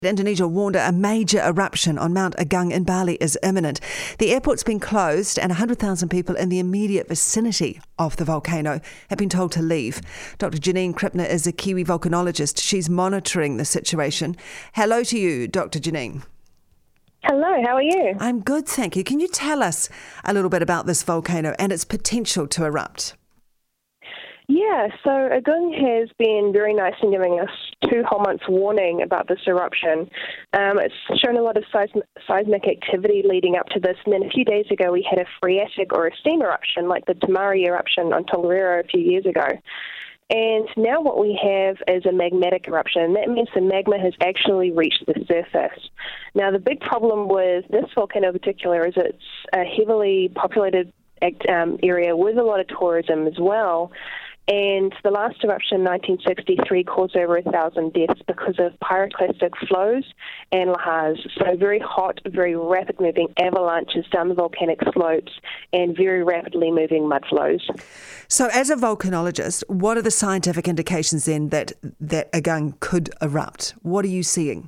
Indonesia warned a major eruption on Mount Agung in Bali is imminent. The airport's been closed and 100,000 people in the immediate vicinity of the volcano have been told to leave. Dr. Janine Kripner is a Kiwi volcanologist. She's monitoring the situation. Hello to you, Dr. Janine. Hello, how are you? I'm good, thank you. Can you tell us a little bit about this volcano and its potential to erupt? Yeah, so Agung has been very nice in giving us 2 whole months warning about this eruption. It's shown a lot of seismic activity leading up to this, and then a few days ago we had a phreatic or a steam eruption like the Tamari eruption on Tongariro a few years ago. And now what we have is a magmatic eruption. That means the magma has actually reached the surface. Now the big problem with this volcano in particular is it's a heavily populated area with a lot of tourism as well. And the last eruption in 1963 caused over 1,000 deaths because of pyroclastic flows and lahars. So very hot, very rapid moving avalanches down the volcanic slopes and very rapidly moving mud flows. So as a volcanologist, what are the scientific indications then that Agung could erupt? What are you seeing?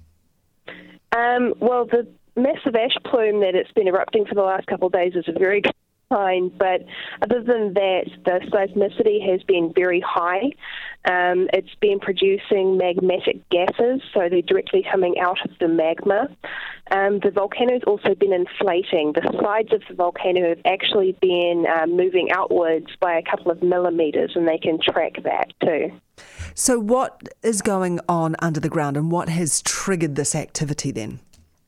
Well, the massive ash plume that it's been erupting for the last couple of days is a very good sign, but other than that, the seismicity has been very high. It's been producing magmatic gases, so they're directly coming out of the magma. The volcano's also been inflating. The sides of the volcano have actually been moving outwards by a couple of millimetres, and they can track that too. So what is going on under the ground, and what has triggered this activity then?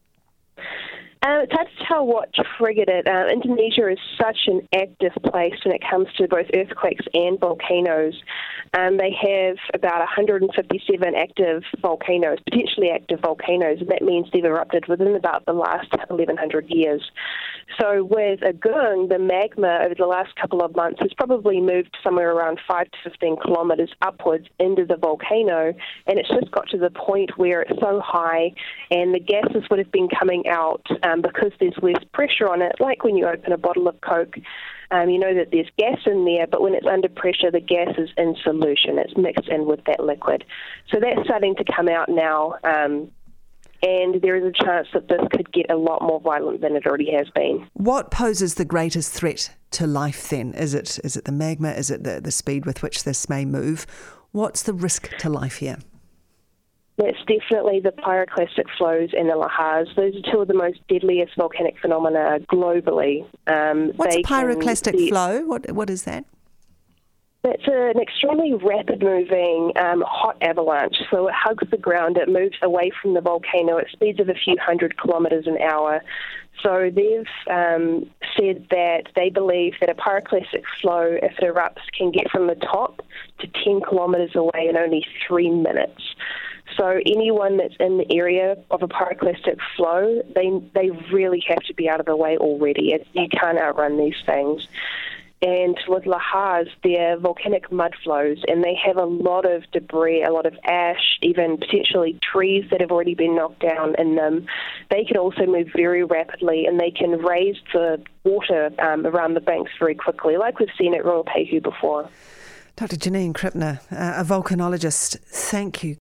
It's hard to tell what triggered it. Indonesia is such an active place when it comes to both earthquakes and volcanoes. They have about 157 active volcanoes, potentially active volcanoes, and that means they've erupted within about the last 1,100 years. So with Agung, the magma over the last couple of months has probably moved somewhere around 5 to 15 kilometres upwards into the volcano, and it's just got to the point where it's so high and the gases would have been coming out because there's less pressure on it, like when you open a bottle of Coke. You know that there's gas in there, but when it's under pressure, the gas is in solution. It's mixed in with that liquid. So that's starting to come out now, and there is a chance that this could get a lot more violent than it already has been. What poses the greatest threat to life then? Is it the magma? Is it the speed with which this may move? What's the risk to life here? That's definitely the pyroclastic flows and the lahars. Those are 2 of the most deadliest volcanic phenomena globally. What's a pyroclastic flow? What is that? It's an extremely rapid-moving hot avalanche. So it hugs the ground, it moves away from the volcano at speeds of a few hundred kilometres an hour. So they've said that they believe that a pyroclastic flow, if it erupts, can get from the top to 10 kilometres away in only 3 minutes. So anyone that's in the area of a pyroclastic flow, they really have to be out of the way already. You can't outrun these things. And with lahars, they're volcanic mud flows, and they have a lot of debris, a lot of ash, even potentially trees that have already been knocked down in them. They can also move very rapidly, and they can raise the water around the banks very quickly, like we've seen at Ruapehu before. Dr. Janine Kripner, a volcanologist, thank you.